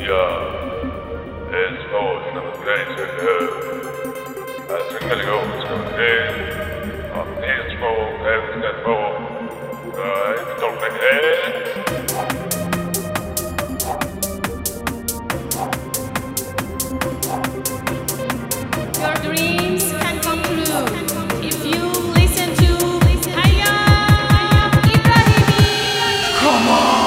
It's always another day to go. As I'm gonna go, it's gonna be it's more, everything's more. Don't make Your dreams can come true if you listen to Hayat Ibrahimi. Come on!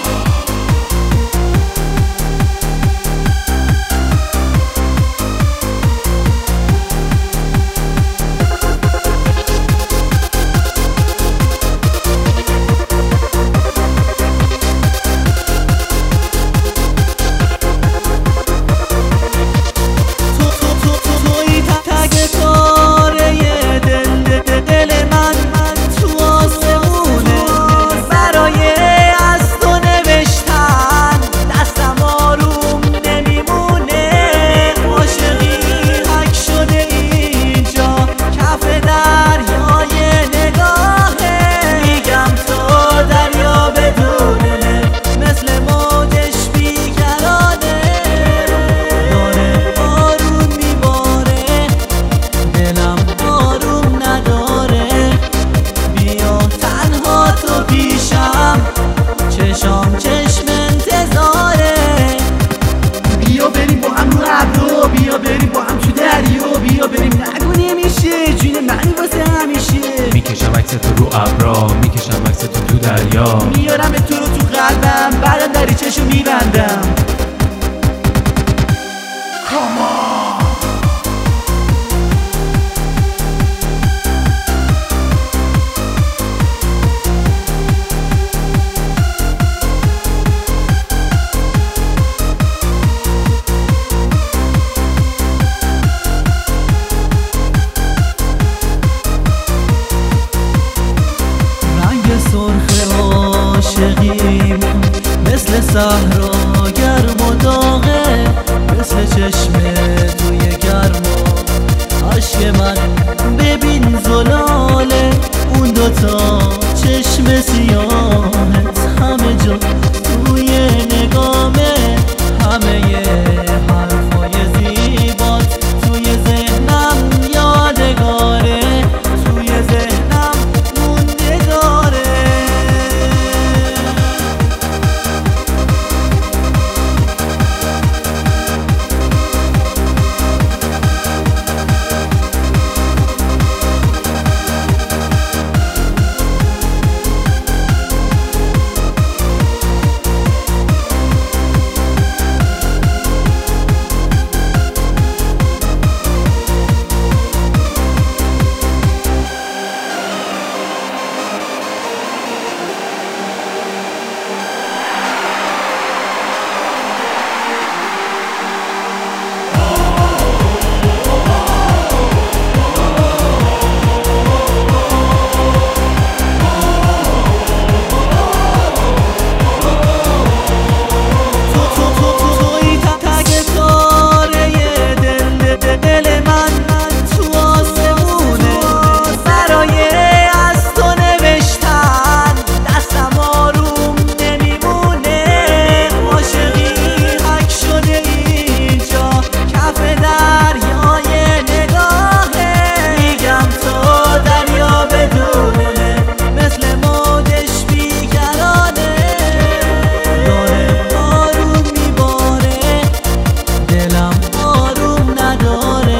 بیا بریم با هم تو دریا، بیا بریم نگو نمیشه جون من واسه همیشه. میکشم عکس تو رو ابرا، میکشم عکس تو دریا، میارم تو رو تو قلبم، بعدم دریچه‌شو میبندم. سرخ عاشقیمون مثل صحرا گرم و داغه، مثل چشمه توی گرما عشق من. ببین زلاله اون دوتا چشم سیاهت، همه جا توی نگامه، همه حرفای زیبات توی ذهنم یادگاره، توی ذهنم موندگاره.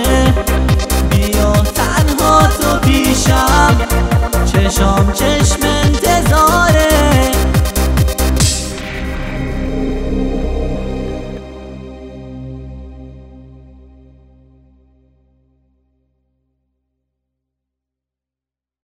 چشم